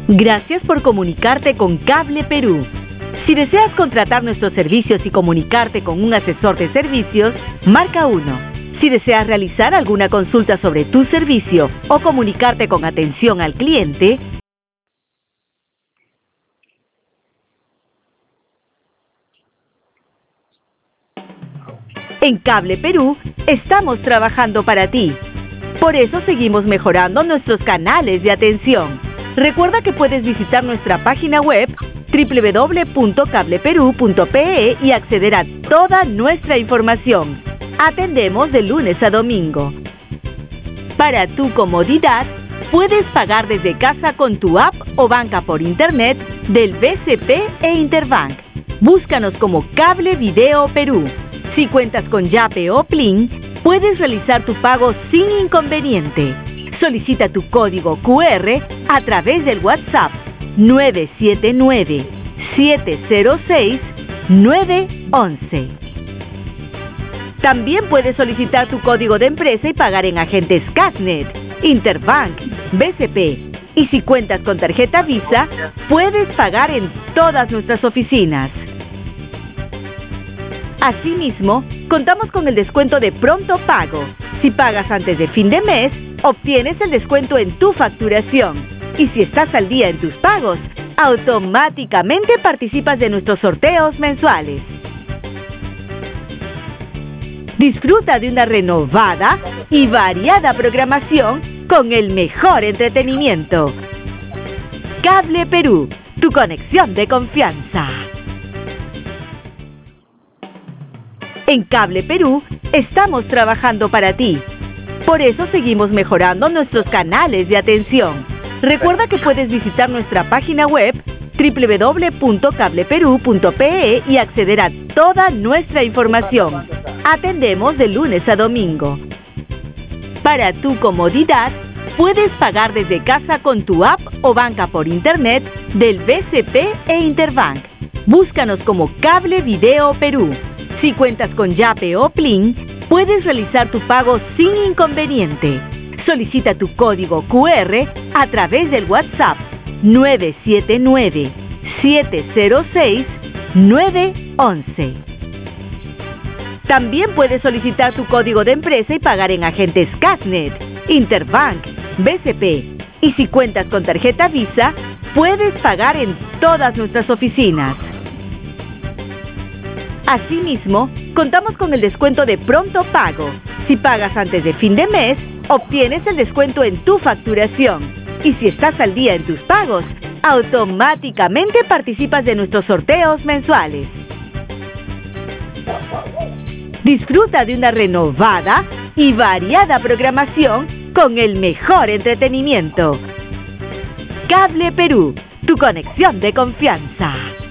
Gracias por comunicarte con Cable Perú. Si deseas contratar nuestros servicios y comunicarte con un asesor de servicios, marca 1. Si deseas realizar alguna consulta sobre tu servicio o comunicarte con atención al cliente, en Cable Perú estamos trabajando para ti. Por eso seguimos mejorando nuestros canales de atención. Recuerda que puedes visitar nuestra página web www.cableperú.pe y acceder a toda nuestra información. Atendemos de lunes a domingo. Para tu comodidad, puedes pagar desde casa con tu app o banca por internet del BCP e Interbank. Búscanos como Cable Video Perú. Si cuentas con Yape o Plin, puedes realizar tu pago sin inconveniente. Solicita tu código QR a través del WhatsApp 979-706-911. También puedes solicitar tu código de empresa y pagar en agentes Casnet, Interbank, BCP. Y si cuentas con tarjeta Visa, puedes pagar en todas nuestras oficinas. Asimismo, contamos con el descuento de pronto pago. Si pagas antes de fin de mes, obtienes el descuento en tu facturación. Y si estás al día en tus pagos, automáticamente participas de nuestros sorteos mensuales. Disfruta de una renovada y variada programación con el mejor entretenimiento. Cable Perú, tu conexión de confianza. En Cable Perú estamos trabajando para ti. Por eso seguimos mejorando nuestros canales de atención. Recuerda que puedes visitar nuestra página web www.cableperú.pe y acceder a toda nuestra información. Atendemos de lunes a domingo. Para tu comodidad, puedes pagar desde casa con tu app o banca por internet del BCP e Interbank. Búscanos como Cable Video Perú. Si cuentas con Yape o Plin, puedes realizar tu pago sin inconveniente. Solicita tu código QR a través del WhatsApp 979-706-911. También puedes solicitar tu código de empresa y pagar en agentes Casnet, Interbank, BCP. Y si cuentas con tarjeta Visa, puedes pagar en todas nuestras oficinas. Asimismo, contamos con el descuento de pronto pago. Si pagas antes de fin de mes, obtienes el descuento en tu facturación. Y si estás al día en tus pagos, automáticamente participas de nuestros sorteos mensuales. Disfruta de una renovada y variada programación con el mejor entretenimiento. Cable Perú, tu conexión de confianza.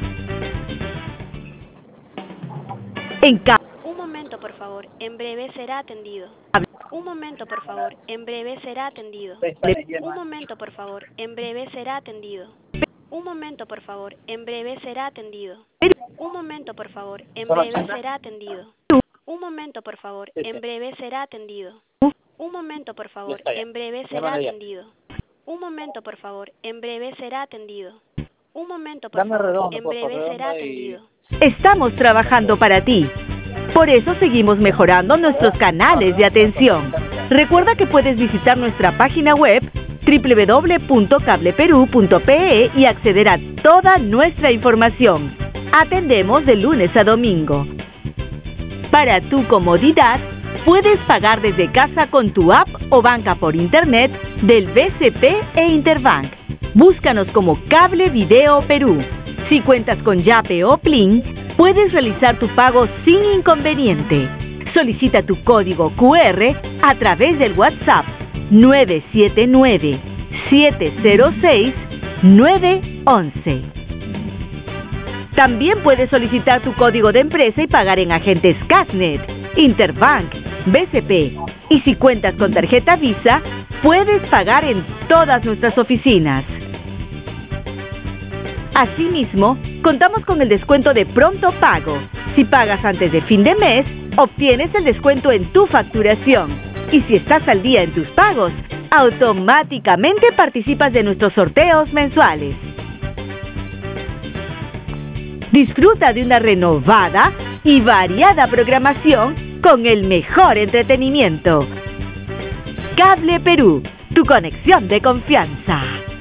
Un momento, por favor. En breve será atendido. Un momento, por favor. En breve será atendido. Un momento, por favor. En breve será atendido. Un momento, por favor. En breve será atendido. Un momento, por favor. En breve será atendido. Un momento, por favor. En breve será atendido. Un momento, por favor. En breve será atendido. Un momento, por favor. En breve será atendido. Un momento, por favor. En breve será atendido. Estamos trabajando para ti. Por eso seguimos mejorando nuestros canales de atención. Recuerda que puedes visitar nuestra página web www.cableperú.pe y acceder a toda nuestra información. Atendemos de lunes a domingo. Para tu comodidad, puedes pagar desde casa con tu app o banca por internet del BCP e Interbank. Búscanos como Cable Video Perú. Si cuentas con Yape o Plin, puedes realizar tu pago sin inconveniente. Solicita tu código QR a través del WhatsApp 979-706-911. También puedes solicitar tu código de empresa y pagar en agentes Casnet, Interbank, BCP. Y si cuentas con tarjeta Visa, puedes pagar en todas nuestras oficinas. Asimismo, contamos con el descuento de pronto pago. Si pagas antes de fin de mes, obtienes el descuento en tu facturación. Y si estás al día en tus pagos, automáticamente participas de nuestros sorteos mensuales. Disfruta de una renovada y variada programación con el mejor entretenimiento. Cable Perú, tu conexión de confianza.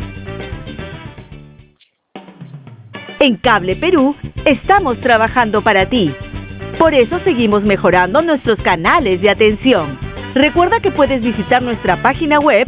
En Cable Perú estamos trabajando para ti. Por eso seguimos mejorando nuestros canales de atención. Recuerda que puedes visitar nuestra página web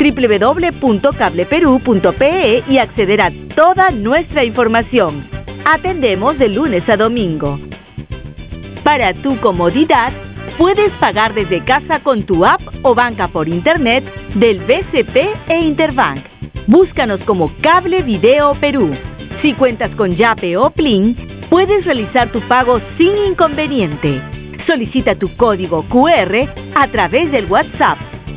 www.cableperú.pe y acceder a toda nuestra información. Atendemos de lunes a domingo. Para tu comodidad, puedes pagar desde casa con tu app o banca por internet del BCP e Interbank. Búscanos como Cable Video Perú. Si cuentas con Yape o Plin, puedes realizar tu pago sin inconveniente. Solicita tu código QR a través del WhatsApp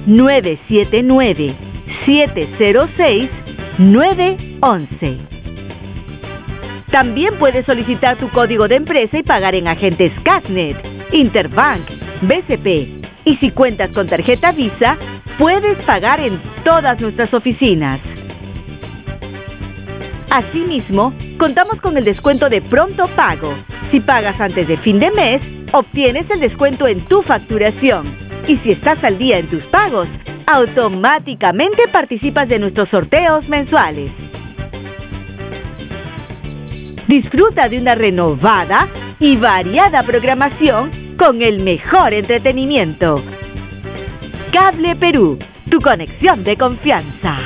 979-706-911. También puedes solicitar tu código de empresa y pagar en agentes Casnet, Interbank, BCP. Y si cuentas con tarjeta Visa, puedes pagar en todas nuestras oficinas. Asimismo, contamos con el descuento de pronto pago. Si pagas antes de fin de mes, obtienes el descuento en tu facturación. Y si estás al día en tus pagos, automáticamente participas de nuestros sorteos mensuales. Disfruta de una renovada y variada programación con el mejor entretenimiento. Cable Perú, tu conexión de confianza.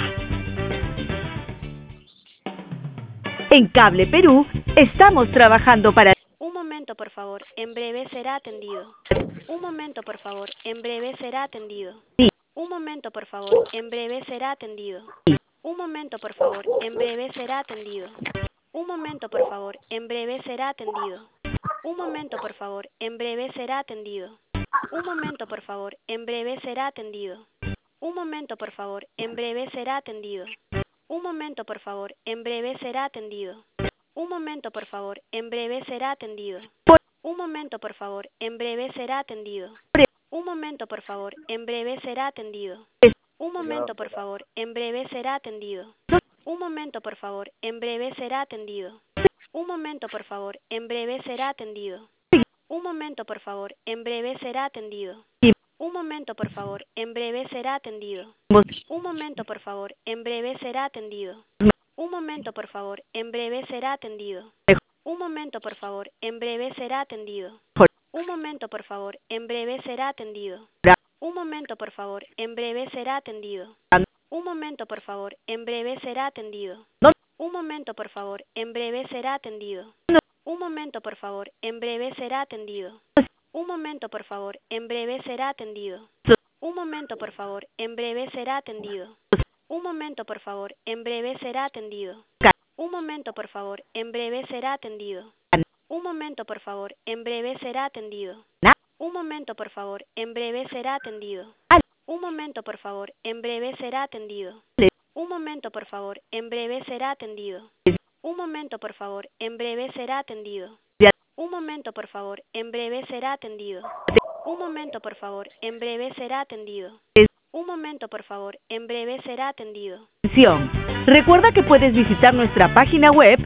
En Cable Perú estamos trabajando para... Un momento, por favor. En breve será atendido. Un momento, por favor. En breve será atendido. Un momento, por favor. En breve será atendido. Un momento, por favor. En breve será atendido. Un momento, por favor. En breve será atendido. Un momento, por favor. En breve será atendido. Un momento, por favor. En breve será atendido. Un momento, por favor. En breve será atendido. Un momento, por favor. En breve será atendido. Un momento, por favor. En breve será atendido. Un momento, por favor. En breve será atendido. Un momento, por favor. En breve será atendido. Un momento, por favor. En breve será atendido. Un momento, por favor. En breve será atendido. Un momento, por favor. En breve será atendido. Un momento, por favor. En breve será atendido. Un momento, por favor. En breve será atendido. Un momento, por favor. En breve será atendido. Un momento, por favor. En breve será atendido. Un momento, por favor. En breve será atendido. Un momento, por favor. En breve será atendido. Un momento, por favor. En breve será atendido. Un momento, por favor. En breve será atendido. Un momento, por favor. En breve será atendido. Un momento, por favor. En breve será atendido. Un momento, por favor. En breve será atendido. Un momento, por favor. En breve será atendido. Un momento, por favor. En breve será atendido. Un momento, por favor. En breve será atendido. Un momento, por favor. En breve será atendido. Un momento, por favor. En breve será atendido. Un momento, por favor. En breve será atendido. Un momento, por favor. En breve será atendido. Un momento, por favor. En breve será atendido. Un momento, por favor. En breve será atendido. Un momento, por favor. En breve será atendido. Un momento, por favor. En breve será atendido. Recuerda que puedes visitar nuestra página web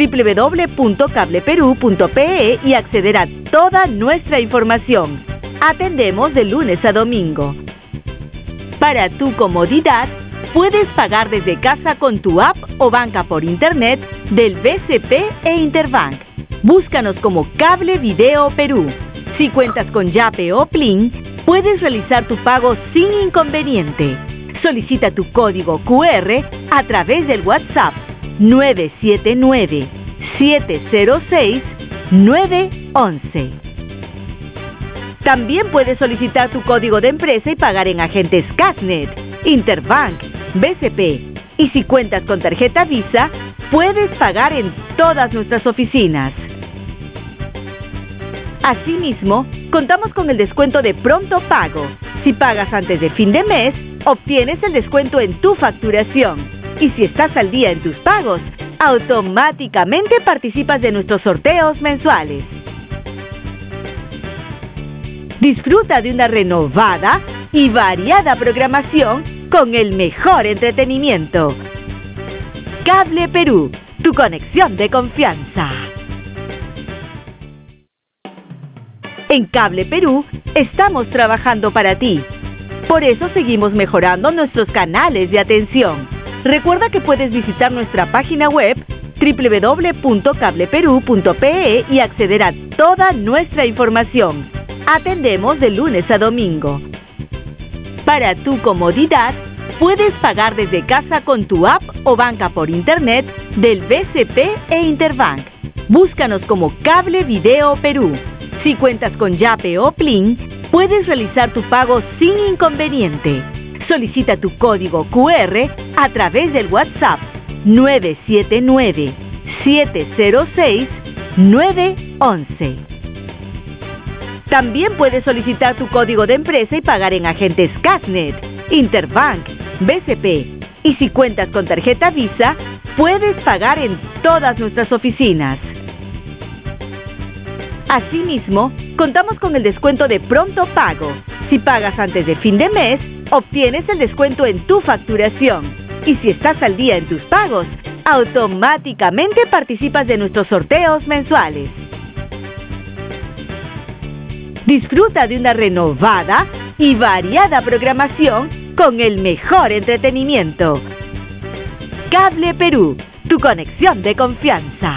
www.cableperú.pe y acceder a toda nuestra información. Atendemos de lunes a domingo. Para tu comodidad, puedes pagar desde casa con tu app o banca por internet del BCP e Interbank. Búscanos como Cable Video Perú. Si cuentas con Yape o Plin, puedes realizar tu pago sin inconveniente. Solicita tu código QR a través del WhatsApp 979-706-911. También puedes solicitar tu código de empresa y pagar en agentes Casnet, Interbank, BCP. Y si cuentas con tarjeta Visa, puedes pagar en todas nuestras oficinas. Asimismo, contamos con el descuento de pronto pago. Si pagas antes de fin de mes, obtienes el descuento en tu facturación. Y si estás al día en tus pagos, automáticamente participas de nuestros sorteos mensuales. Disfruta de una renovada y variada programación con el mejor entretenimiento. Cable Perú, tu conexión de confianza. En Cable Perú estamos trabajando para ti. Por eso seguimos mejorando nuestros canales de atención. Recuerda que puedes visitar nuestra página web www.cableperu.pe y acceder a toda nuestra información. Atendemos de lunes a domingo. Para tu comodidad, puedes pagar desde casa con tu app o banca por internet del BCP e Interbank. Búscanos como Cable Video Perú. Si cuentas con Yape o Plin, puedes realizar tu pago sin inconveniente. Solicita tu código QR a través del WhatsApp 979-706-911. También puedes solicitar tu código de empresa y pagar en agentes Casnet, Interbank, BCP. Y si cuentas con tarjeta Visa, puedes pagar en todas nuestras oficinas. Asimismo, contamos con el descuento de pronto pago. Si pagas antes de fin de mes, obtienes el descuento en tu facturación. Y si estás al día en tus pagos, automáticamente participas de nuestros sorteos mensuales. Disfruta de una renovada y variada programación con el mejor entretenimiento. Cable Perú, tu conexión de confianza.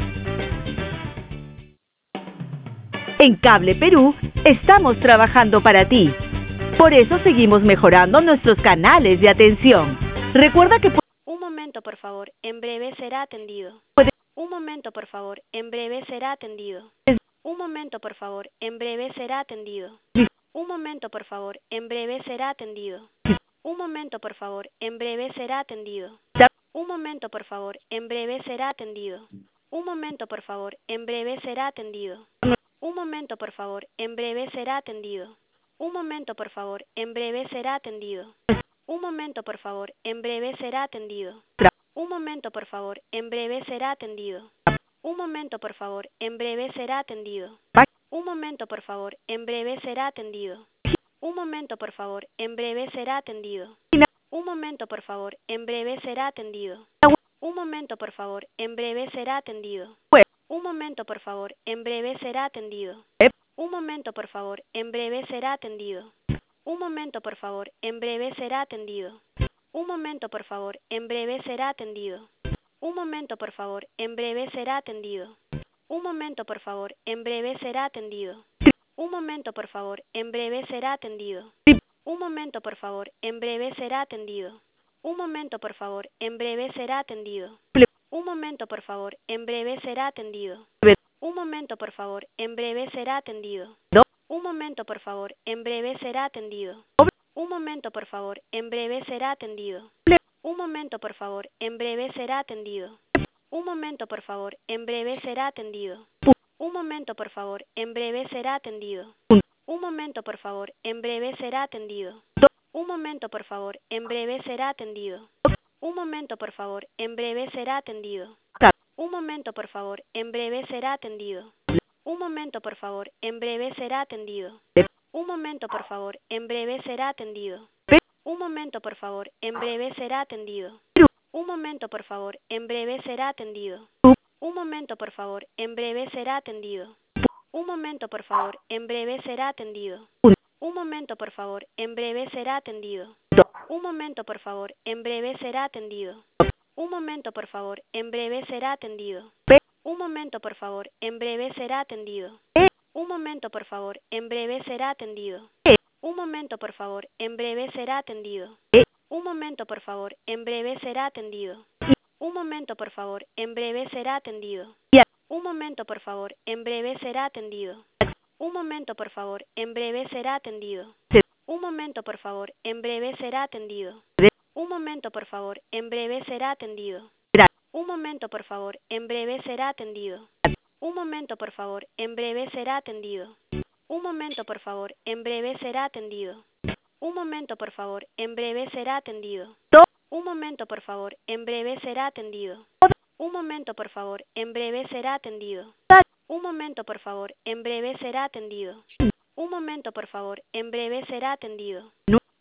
En Cable Perú estamos trabajando para ti. Por eso seguimos mejorando nuestros canales de atención. Recuerda que Un momento, por favor. En breve será atendido. Un momento, por favor. En breve será atendido. Un momento, por favor. En breve será atendido. Un momento, por favor. En breve será atendido. Un momento, por favor. En breve será atendido. Un momento, por favor. En breve será atendido. Un momento, por favor. En breve será atendido. Un momento, por favor. En breve será atendido. Un momento, por favor. En breve será atendido. Un momento, por favor. En breve será atendido. Un momento, por favor. En breve será atendido. Un momento, por favor. En breve será atendido. Un momento, por favor. En breve será atendido. Un momento, por favor. En breve será atendido. Un momento, por favor. En breve será atendido. Un momento, por favor. En breve será atendido. Un momento, por favor. En breve será atendido. Un momento, por favor. En breve será atendido. Un momento, por favor. En breve será atendido. Un momento, por favor. En breve será atendido. Un momento, por favor. En breve será atendido. Un momento, por favor. En breve será atendido. Un momento, por favor. En breve será atendido. Un momento, por favor. En breve será atendido. Un momento, por favor. En breve será atendido. Un momento, por favor. En breve será atendido. Un momento, por favor. En breve será atendido. Un momento, por favor. En breve será atendido. Un momento, por favor. En breve será atendido. Un momento, por favor. En breve será atendido. Un momento, por favor. En breve será atendido. Un momento, por favor. En breve será atendido. Un momento, por favor. En breve será atendido. Un momento, por favor. En breve será atendido. Un momento, por favor. En breve será atendido. Un momento, por favor. En breve será atendido. Un momento, por favor. En breve será atendido. Un momento, por favor. En breve será atendido. Un momento, por favor. En breve será atendido. Un momento, por favor. En breve será atendido. Un momento, por favor. En breve será atendido. Un momento, por favor. En breve será atendido. Un momento, por favor. En breve será atendido. Un momento, por favor. En breve será atendido. Un momento, por favor. En breve será atendido. Un momento, por favor. En breve será atendido. Un momento, por favor. En breve será atendido. Un momento, por favor. En breve será atendido. Un momento, por favor. En breve será atendido. Un momento, por favor. En breve será atendido. Un momento, por favor. En breve será atendido. Un momento, por favor. En breve será atendido. Un momento, por favor. En breve será atendido. Un momento, por favor. En breve será atendido. Un momento, por favor. En breve será atendido. Un momento, por favor. En breve será atendido. Un momento, por favor. En breve será atendido. Un momento, por favor. En breve será atendido. Un momento, por favor. En breve será atendido. Un momento, por favor. En breve será atendido. Un momento, por favor. En breve será atendido. Un momento, por favor. En breve será atendido.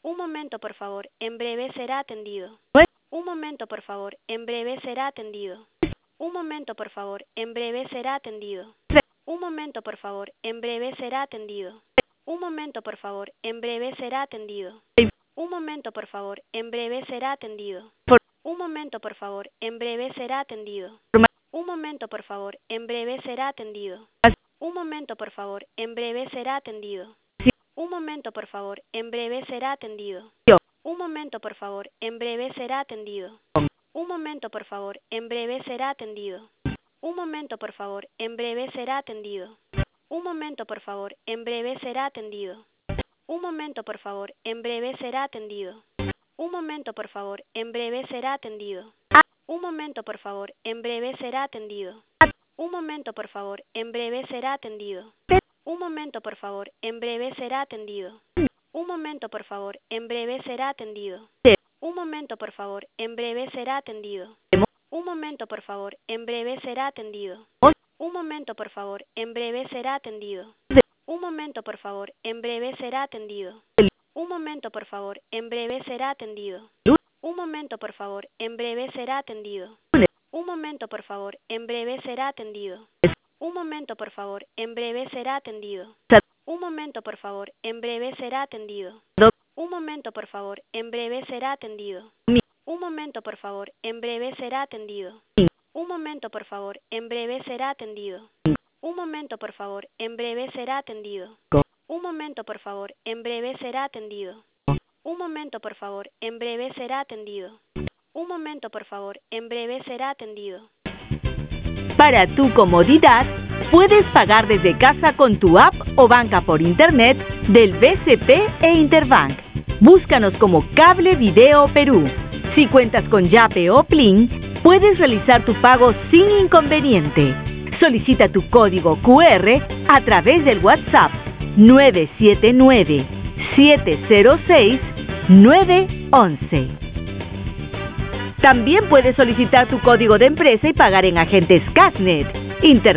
Un momento, por favor. En breve será atendido. Un momento, por favor. En breve será atendido. Un momento, por favor. En breve será atendido. Un momento, por favor. En breve será atendido. Un momento, por favor. En breve será atendido. Un momento, por favor. En breve será atendido. Un momento, por favor. En breve será atendido. Un momento, por favor. En breve será atendido. Un momento, por favor. En breve será atendido. Un momento, por favor. En breve será atendido. Un momento, por favor. En breve será atendido. Un momento, por favor. En breve será atendido. Un momento, por favor. En breve será atendido. Un momento, por favor. En breve será atendido. Un momento, por favor. En breve será atendido. Un momento, por favor. En breve será atendido. Un momento, por favor. En breve será atendido. Un momento, por favor. En breve será atendido. Un momento, por favor. En breve será atendido. Un momento, por favor. En breve será atendido. Un momento, por favor. En breve será atendido. Un momento, por favor. En breve será atendido. Un momento, por favor. En breve será atendido. Un momento, por favor. En breve será atendido. Un momento, por favor. En breve será atendido. Un momento, por favor. En breve será atendido. Un momento, por favor. En breve será atendido. Un momento, por favor. En breve será atendido. Un momento, por favor. En breve será atendido. Un momento, por favor. En breve será atendido. Un momento, por favor. En breve será atendido. Un momento, por favor. En breve será atendido. Un momento, por favor. En breve será atendido. Un momento, por favor. En breve será atendido. Un momento, por favor. En breve será atendido. Un momento, por favor. En breve será atendido. Para tu comodidad, puedes pagar desde casa con tu app o banca por internet del BCP e Interbank. Búscanos como Cable Video Perú. Si cuentas con Yape o Plin, puedes realizar tu pago sin inconveniente. Solicita tu código QR a través del WhatsApp 979-706-911. También puedes solicitar tu código de empresa y pagar en agentes Cashnet, Interbank